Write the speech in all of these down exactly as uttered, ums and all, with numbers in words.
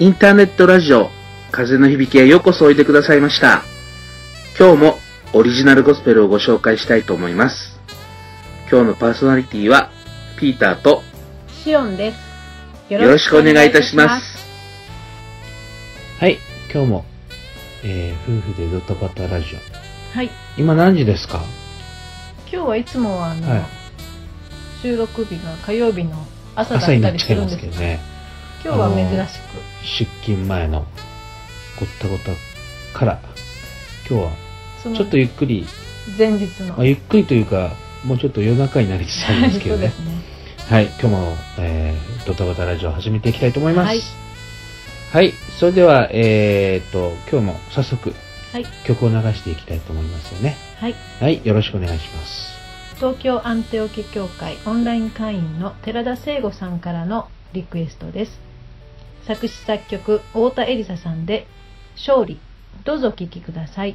インターネットラジオ風の響きへようこそおいでくださいました。今日もオリジナルゴスペルをご紹介したいと思います。今日のパーソナリティはピーターとシオンです。 よろしくお願いいたします。 はい、今日も、えー、夫婦でドタバタラジオ。 はい。 今何時ですか？ 今日はいつもはあの、 はい、 収録日が火曜日の朝だった朝になっりちゃいますするんですけどね。 今日は珍しく出勤前のごったごたから今日はちょっとゆっくり、 前日の、 まあ、ゆっくりというかもうちょっと夜中になりつつあるんですけどね。 そうですね。 はい、今日も、えー、ドタバタラジオを始めていきたいと思います。 はい、 はい、それではえー、っと今日も早速、 はい、 曲を流していきたいと思いますよね。 はい、 はい、よろしくお願いします。 東京アンテオケ協会オンライン会員の寺田聖吾さんからのリクエストです。作詞作曲太田恵梨沙さんで勝利、どうぞお聴きください。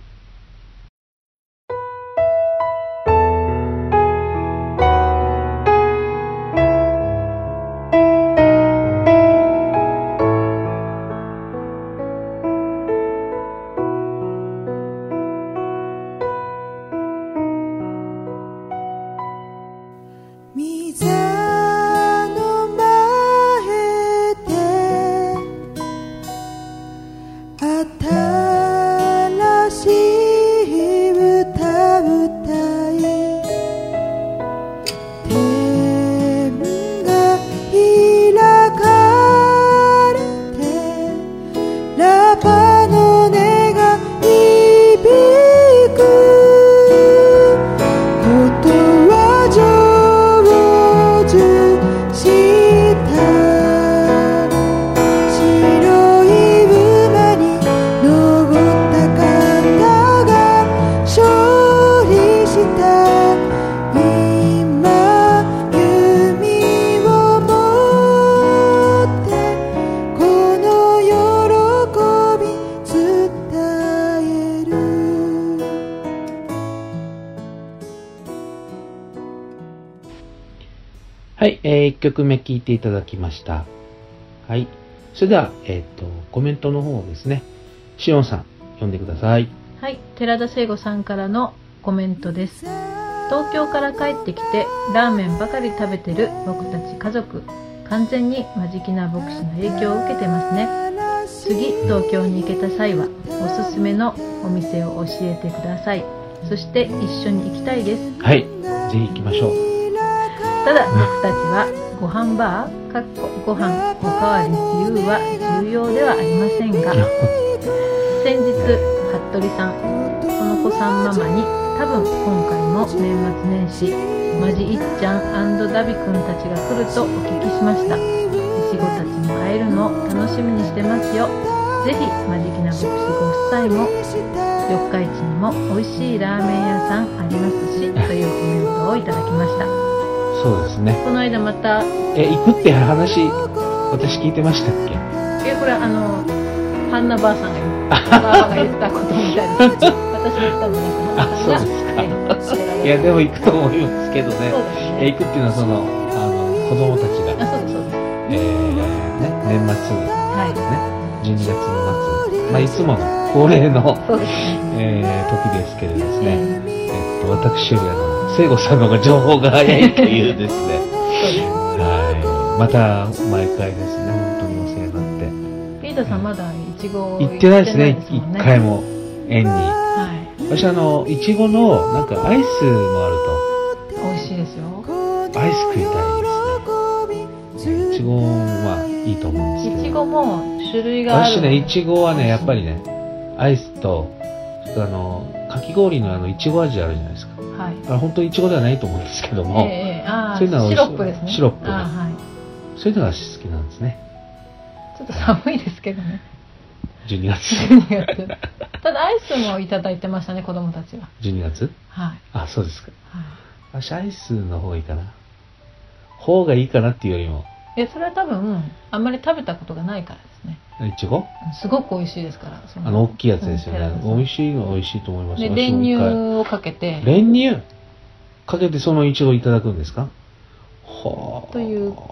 はい、えー、いっきょくめ聴いていただきました。はい。それでは、えっと、コメントの方をですね、しおんさん、読んでください。 はい、寺田聖吾さんからのコメントです。東京から帰ってきて、ラーメンばかり食べてる僕たち家族、完全に間近な牧師の影響を受けてますね。次、東京に行けた際は、おすすめのお店を教えてください。そして、一緒に行きたいです。 はい、ぜひ行きましょう。 ただ僕たちはご飯バー、かっこご飯おかわり自由は重要ではありませんが、先日服部さん、その子さんママに多分今回も年末年始マジいっちゃん&ダビくんたちが来るとお聞きしました。いちごたちに会えるのを楽しみにしてますよ。ぜひマジキな牧師ご夫妻も四日市にも美味しいラーメン屋さんありますしというコメントをいただきました。 そうですね。 この間またえ行くって話私聞いてましたっけ？ えこれあのハンナばあさんが言ったばあが言ったことみたいです。私が言ったんじゃなくて、 あ、そうですか。いやでも行くと思いますけどね。 そうですね。 え行くっていうのはそのあの子供たちがあ、そうですそうです。 えー、ね年末はいねじゅうにがつの末、まあいつもの恒例のそうですね。 えー、時ですけれどですね。 ええっと私よりあの聖子さんの方が情報が早いというですね。はい。また毎回ですね、本当にお世話になって。 ピーターさんまだイチゴ行ってないですね、 一一回も園に。 はい。 私あのいちごのなんかアイスもある美味しいですよ。 とアイス食いたいですね。いちごはいいと思うんですけど。 いちごも種類がある。 私ね、いちごはねやっぱりねアイスとあのかき氷のあのいちご味あるじゃないですか。 はい。 あ本当にいちごではないと思うんですけども、 えー、あそういうのはシロップですね。 シロップ、 あ、はい。 そういうのが好きなんですね。 ちょっと寒いですけどね。 じゅうにがつ。 じゅうにがつ。ただアイスもいただいてましたね、子供たちは。 じゅうにがつ？ はい。 あ、そうですか。 はい。 私アイスの方がいいかな。方がいいかなっていうよりも。 え、それは多分あんまり食べたことがないからですね。 いちご？ すごく美味しいですから。そのあの大きいやつですよね。 うん、 美味しいのは美味しいと思います。 で練乳をかけて。 練乳かけてそのいちごいただくんですか？はあ。 という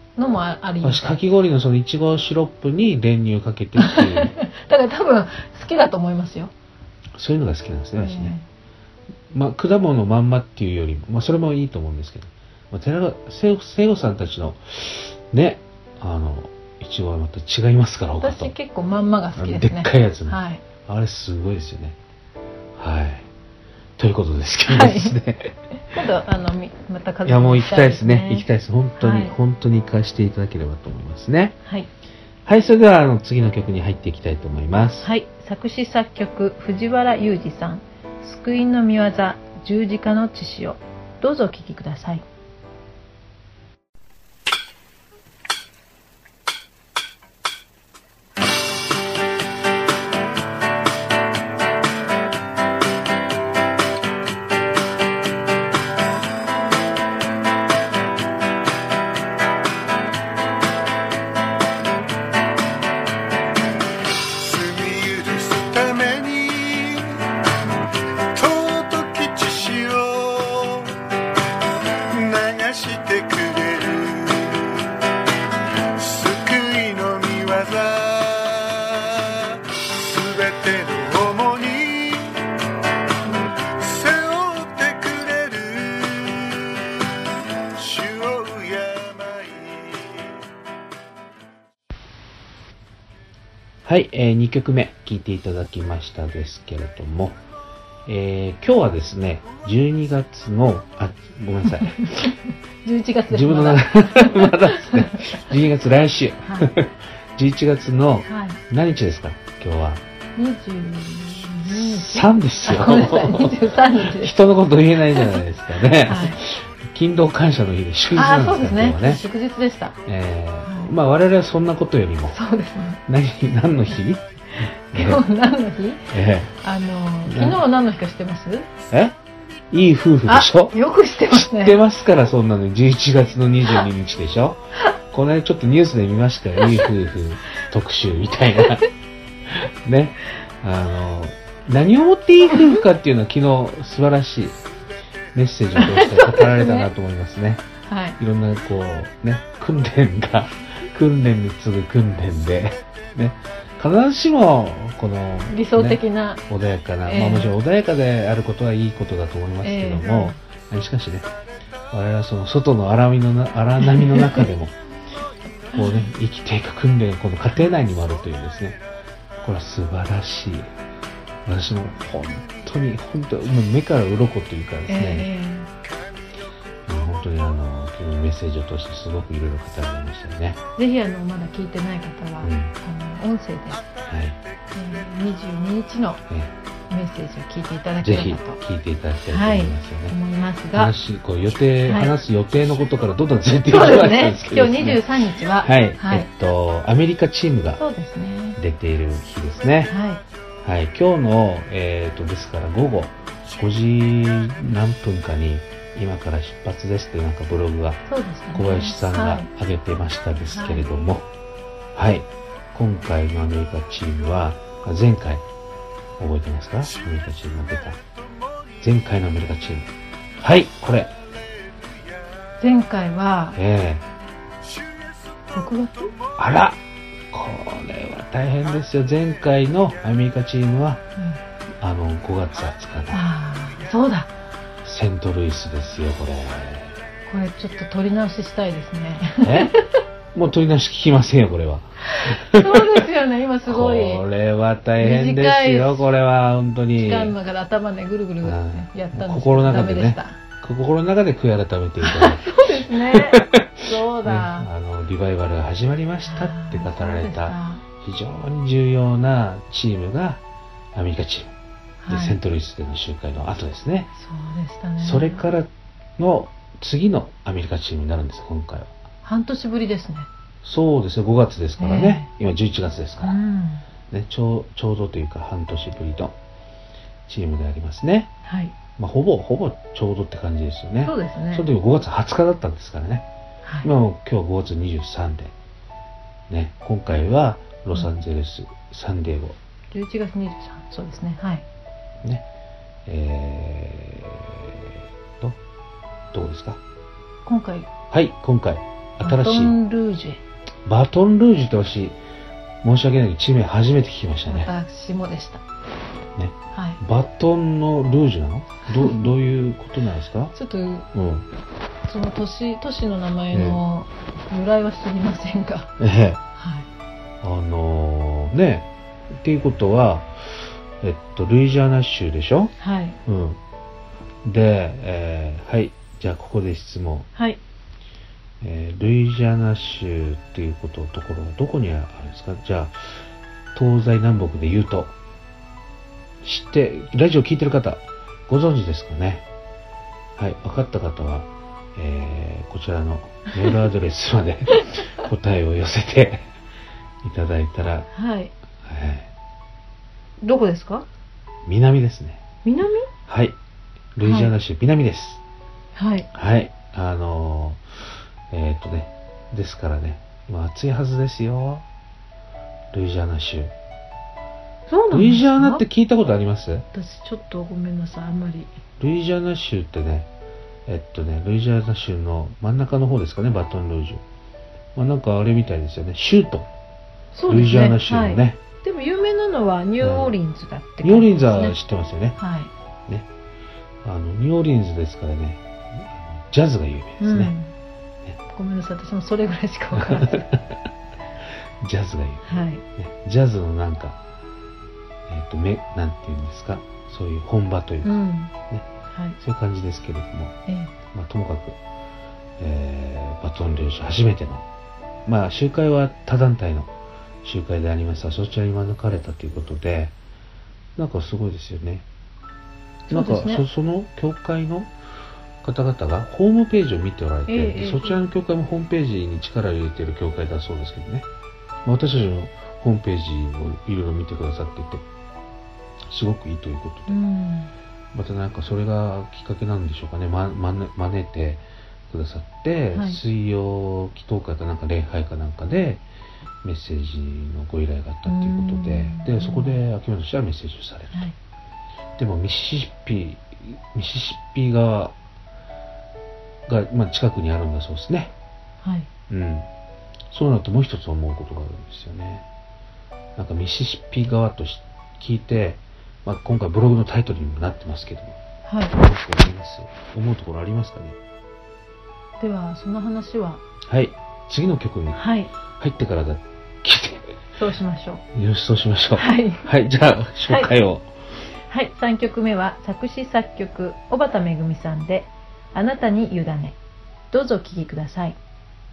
のもあります。 かき氷のそのいちごシロップに練乳かけてっていうだから多分好きだと思いますよ。 そういうのが好きなんですね、私えね。まあ、果物まんまっていうよりも、まあ、それもいいと思うんですけど、まあ、寺川聖子さんたちのね、あのいちごはまた違いますから、他と。 私結構まんまが好きですね。 でっかいやつね、 はい、 あれすごいですよね。はい。ということですけどですね、はい、 今度あのまたいやもう行きたいですね。行きたいです。本当に、 はい、 本当に行かせていただければと思いますね。 はい。 はい、それではあの次の曲に入っていきたいと思います。 はい。作詞作曲藤原裕二さん、救いの御業、十字架の血潮。どうぞお聴きください。 はい、えー、にきょくめ聴いていただきましたですけれども、えー、今日はですね、じゅうにがつの、あ、ごめんなさい。 じゅういちがつです。 自分の中まだですね、じゅうにがつ来週。はい、じゅういちがつの何日ですか、今日は。 にじゅうににち。 さんですよ。 にじゅうさんにちです。 人のこと言えないじゃないですかね。 はい、 勤労感謝の日で祝日なんですか、 あ、そうですね。 今日はね。 祝日でした。 えー、はい、まあ我々はそんなことよりも。 そうですね。 何、何の日？ 今日何の日？ ええー、あの、昨日は何の日か知ってます？ え？いい夫婦でしょ？ よく知ってますね。 知ってますから、そんなの。じゅういちがつのにじゅうににちでしょ？この間ちょっとニュースで見ましたよ。いい夫婦特集みたいな。ね。あの、何をもっていい夫婦かっていうのは昨日素晴らしいメッセージを通して語られたなと思いますね。 はい。 いろんなこう、ね、訓練が、訓練に次ぐ訓練で、ね。必ずしも、この、ね、 理想的な、 穏やかな、 えー、 まあもちろん穏やかであることはいいことだと思いますけども、えー、しかしね、我々はその外の荒波のな、荒波の中でも、こうね、生きていく訓練、この家庭内にもあるというですね、これは素晴らしい。私も本当に、本当に、目から鱗というかですね、えー、本当にあの、昨日メッセージを通してすごくいろいろ語られましたよね。 ぜひあの、まだ聞いてない方は、うん、あの音声で、 はいえー、にじゅうににちのメッセージを聞いていただければと。 ぜひ聞いていただきたいと思いますよね。 はい、思いますが、 話、こう予定、はい、話す予定のことからどんどんずれていきましたんですけど、ね、今日にじゅうさんにちは、 はい、はい、えっと、アメリカチームが出ている日ですね。 はい。 はい、今日の、えー、と、ですから午後ごじ何分かに、今から出発ですってなんかブログが小林さんが上げてましたですけれども、はい、はい、今回のアメリカチームは前回覚えてますか？アメリカチームが出た前回のアメリカチーム、はい、これ前回はええー、ろくがつ？ あら、これは大変ですよ。前回のアメリカチームは、うん、あのごがつはつかだ。 ああ、そうだ。 セントルイスですよ、これ。 これちょっと取り直ししたいですえ？ ね。 もう取り直し聞きませんよ、これは。 そうですよね、今すごい。 これは大変ですよ、これは本当に。 時間の中で頭でぐるぐるやったんですけど、 心の中でね、心の中で悔い改めていただいて。 そうですね。そうだ、ね。 あの、リバイバルが始まりましたって語られた、非常に重要なチームがアメリカチーム。で、はい、セントルイスでの集会の後ですね。 そうでしたね。 それからの次のアメリカチームになるんです、今回は。 半年ぶりですね。 そうですね、ごがつですからね。えー、今じゅういちがつですから、 うんね、ちょう。ちょうどというか半年ぶりのチームでありますね。 はい。 まあ、ほぼ、ほぼちょうどって感じですよね。 そうですね。 その時ごがつはつかだったんですからね。 はい、 今も今日ごがつにじゅうさんで。ね、今回はロサンゼルス、うん、サンディエゴ。 じゅういちがつにじゅうさん、そうですね。はい。 ね。えーと、どうですか？ 今回。 はい、今回。 新しいバトンルージュ。 バトンルージュって私申し訳ないけど地名初めて聞きましたね。 私もでした。 ね、 はい。 バトンのルージュなの？どどういうことなんですか？ ちょっと、 うん、 その都市都市の名前の由来は知りませんが、 ええ、 はい。 あのー、ねっていうことはえっとルイジアナ州でしょ？ はい。 うん。で、えー、はいじゃあここで質問。 はい。 えー、ルイジアナ州っていうことところはどこにあるんですか？じゃあ東西南北で言うと知ってラジオ聞いてる方ご存知ですかね？はい、分かった方は、えー、こちらのメールアドレスまで答えを寄せていただいたら、 はい。 はい、 どこですか？ 南ですね。 南？ はい、ルイジアナ州、はい、南です。 はい。 はい、あのー、えー、っとね、ですからね、今暑いはずですよ。ルイジアナ州。 そうなんですか？ ルイジアナって聞いたことあります？ 私ちょっとごめんなさい、あんまり。 ルイジアナ州ってね、えっとね、ルイジアナ州の真ん中の方ですかね、バトンルージュ。まあなんかあれみたいですよね、州都。 そうですね。 ルイジアナ州のね。 はい、でも有名なのはニューオーリンズだって、 ね、ニューオーリンズは知ってますよね。 はい。 ね。あの、ニューオーリンズですからね、ジャズが有名ですね。うん、ねごめんなさい、私もそれぐらいしかわからない。 ジャズが有名。 はい。 ね、ジャズのなんか、えっと、め、なんていうんですか、そういう本場というか、うん、ね、はい、そういう感じですけれども、ええ、まあ、ともかく、えー、バトンルージュ初めての、まあ、集会は他団体の集会でありますが、そちらに招かれたということで、なんかすごいですよね。なんか そ,、ね、そ, その教会の方々がホームページを見ておられて、ええ、そちらの教会もホームページに力を入れている教会だそうですけどね、まあ、私たちのホームページをいろいろ見てくださっていて、すごくいいということで、うん、またなんかそれがきっかけなんでしょうかね、ま、まね、招いてくださって、はい、水曜祈祷会かなんか礼拝かなんかでメッセージのご依頼があったということで、でそこで秋元氏はメッセージをされると、はい、でもミシシッピミシシッピ川が、まあ、近くにあるんだそうですね。はい。うん。そうなるともう一つ思うことがあるんですよね。なんかミシシッピ川と聞いて、まあ、今回ブログのタイトルにもなってますけども、はい。思うところあります？思うところありますかね。 ではその話は、 はい。次の曲に入ってからだ、はい、聞いて。 そうしましょう。 よし、そうしましょう。 はい。 はい。じゃあ紹介を。 はい。はい、さんきょくめは作詞作曲小畑めぐみさんであなたに委ね。どうぞお聴きください。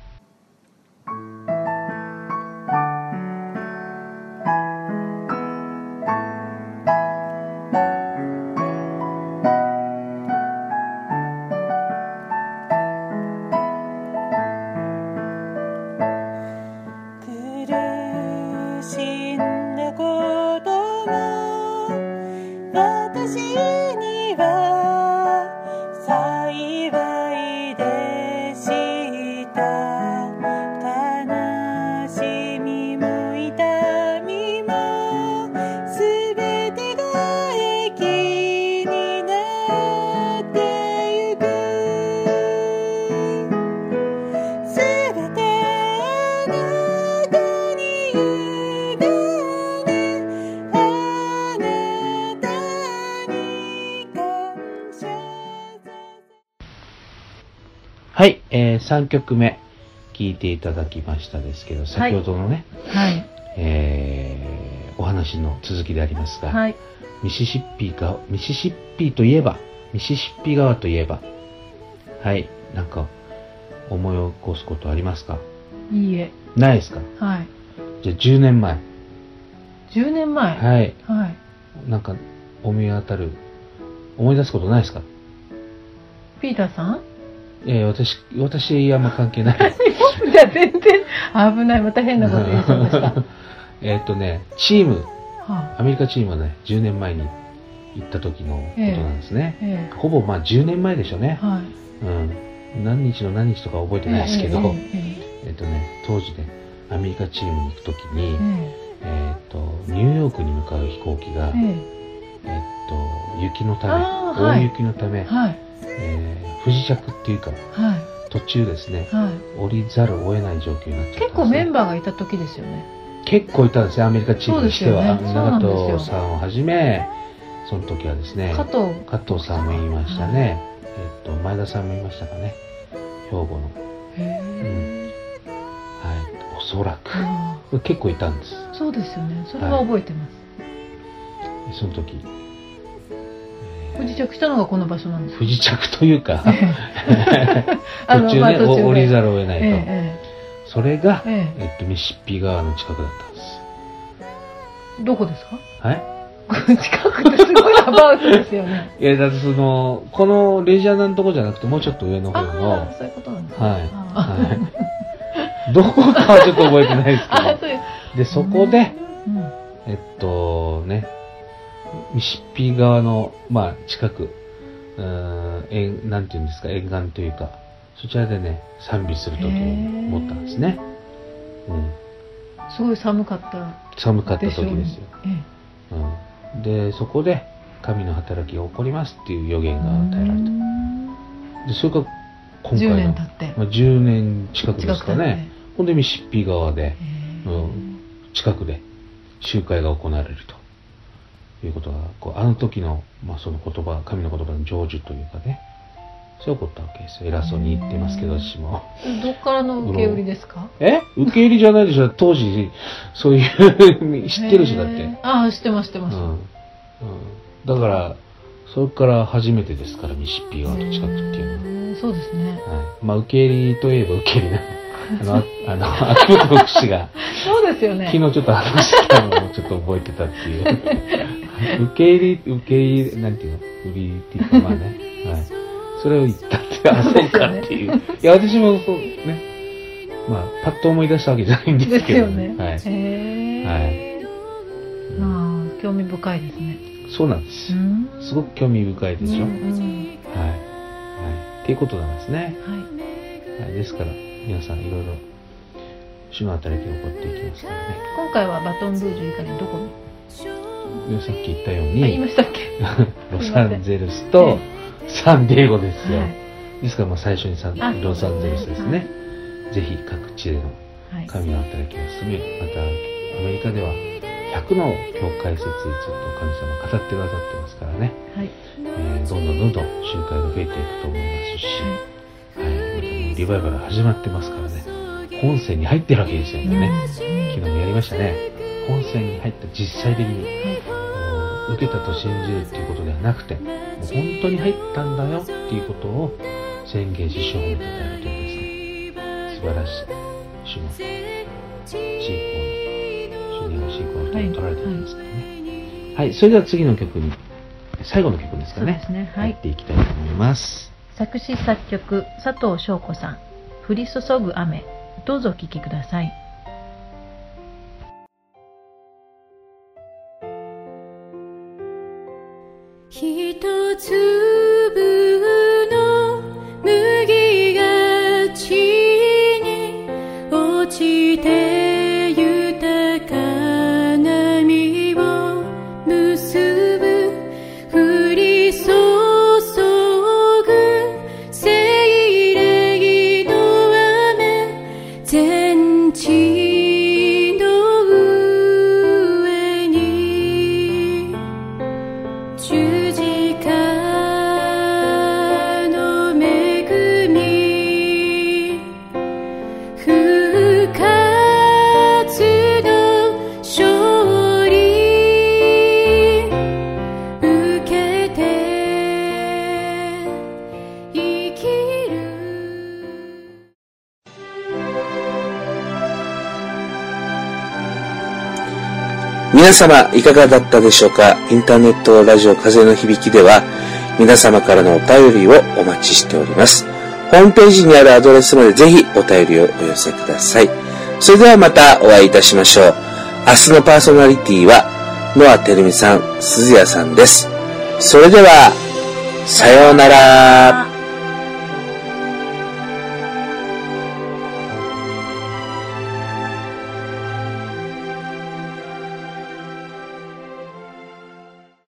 はい、えー、さんきょくめ聴いていただきましたですけど、先ほどのね、はい、えー、お話の続きでありますが、はい、ミシシッピがミシシッピといえばミシシッピ川といえば、はい、なんか思い起こすことありますか？ いいえ、 ないですか？ はい。 じゃあじゅうねんまえ。 じゅうねんまえ。 はい。はい。なんか思い当たる思い出すことないですか？ ピーターさん？ えー、私、私、あんま関係ない。 じゃあ全然、危ない、また変なこと言いそうでした。 えっとね、チーム、はあ、アメリカチームはね、じゅうねんまえに行った時のことなんですね。えーえー、ほぼまあじゅうねんまえでしょうね。はい、うん。何日の何日とか覚えてないですけど、えーえーえー、っとね、当時ね、アメリカチームに行く時に、えーえー、っと、ニューヨークに向かう飛行機が、えー、えー、っと、雪のため、大雪のため、はい、えー不時着っていうか、はい、 途中ですね、 はい、 降りざるを得ない状況になっちゃったんです、ね。 結構メンバーがいた時ですよね。 結構いたんですね、アメリカチームとしては。 ね、 長藤さんをはじめ、その時はですね、 加藤加藤さんも言いましたね、えっと前田さんも言いましたかね、兵庫の。 へー、うん、はい、おそらく結構いたんです。 そうですよね、それは覚えてます。 はい、その時、 不時着したのがこの場所なんですか？ 不時着というか途中ね、まあ、途中降りざるを得ないと、ええ、それが、えええっと、ミシシッピ川の近くだったんです。 どこですか？ はい、 近くってすごいアバウトですよね。 いや、だってそのこのレジャーなとこじゃなくてもうちょっと上の方の、 あ、そういうことなんですね。 はい、はい、どこかはちょっと覚えてないですけどあ、そういう、 でそこで、 うん、 えっとねミシシッピ川の、まあ、近く、うーん、なんていうんですか、沿岸というか、そちらでね、賛美するときに思ったんですね。うん。 すごい寒かった寒かった時ですよ。 ええ、 うん。で、そこで、神の働きが起こりますっていう予言が与えられた。で、それが今回の、 じゅうねん経って。 まあ、じゅうねん近くですかね。ほんで、ミシシッピ川で、うん、近くで集会が行われると。いうことが、こうあの時の、まあ、その言葉、神の言葉の成就というかね、そう起こったわけですよ。偉そうに言ってますけど、私も。 どっからの受け売りですか？ え受け売りじゃないでしょ。当時、そういう知ってる人だって。 ああ、知ってます、知ってます。うんうん、だから、それから初めてですから、ミシシッピ川と近くっていうのは。 そうですね。はい。 まあ、受け入りといえば受け入りな。あの、あの、秋元牧師が、 そうですよね。 昨日ちょっと話したのをちょっと覚えてたっていう。受け入り、受け入り、なんていうの売りっていうか、まあね。はい。それを言ったって、あ、そうかっていう。いや、私もそうね。まあ、パッと思い出したわけじゃないんですけどね。ですよね。はい。へー。はい。まあ、興味深いですね。 そうなんです。すごく興味深いでしょ。うんうん、はい。はい。っていうことなんですね。はい。はい、ですから、皆さんいろいろ主の働きが起こっていきますからね。 今回はバトンルージュ以外にどこに？ さっき言ったように、 言いましたっけ？ ロサンゼルスとサンディエゴですよ。はい、ですからまあ最初にサンロサンゼルスですね。はい、ぜひ各地での神の働きを進め、またアメリカではひゃくの教会設立と神様語ってくださってますからね。はい、えー、どんどんどんどん集会が増えていくと思いますし、はい、はい、リバイバル始まってますからね。本線に入ってるわけですよね。昨日もやりましたね。本線に入った実際的に、はい、受けたと信じるっていうことではなくて、もう本当に入ったんだよっていうことを宣言し、主を褒めていただくというですね、素晴らしい主の信仰の、主にある信仰の人が取られてるんですからね。はい、はい、それでは次の曲に、最後の曲ですかね。そうですね。はい。入っていきたいと思います。 作詞作曲佐藤翔子さん、降り注ぐ雨。どうぞお聴きください。 ひとつぶの麦が地に落ちて豊かな実を結ぶ、降り注ぐ聖霊の雨、全地の上に十字架の恵み、復活の勝利受けて生きる。 皆様いかがだったでしょうか。インターネットラジオ風の響きでは皆様からのお便りをお待ちしております。ホームページにあるアドレスまでぜひお便りをお寄せください。それではまたお会いいたしましょう。明日のパーソナリティはノアてるみさん、鈴谷さんです。それではさようなら。